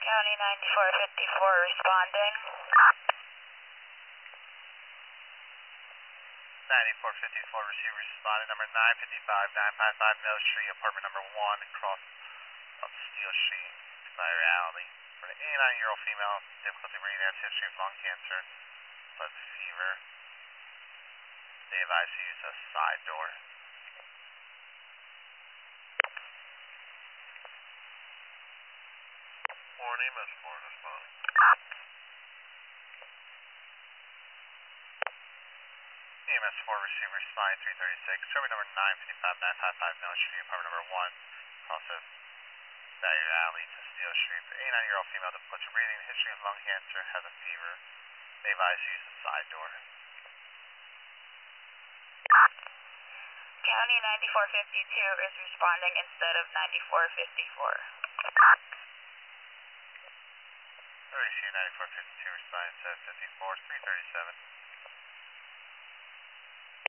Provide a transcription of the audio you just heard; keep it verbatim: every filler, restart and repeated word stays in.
County ninety-four fifty-four responding. ninety-four fifty-four receiver responding, number nine fifty-five, nine fifty-five Mill Street, apartment number one, across of Steel Street, Fire Alley. For an eighty-nine-year-old female, difficulty breathing, has history of lung cancer, plus fever. They advise to use a side door. Morning, Miss Ford responding. E M S four receiver responding three thirty-six, serving number nine fifty-five, nine fifty-five Mill Street, apartment number one, across of Fire Alley to Steel Street. For eighty-nine-year-old female, difficulty breathing, history of lung cancer, has a fever. They advise to use the side door. County ninety-four fifty-two is responding instead of ninety-four fifty-four. Receive ninety-four fifty-two responding instead of fifty-four, three thirty-seven.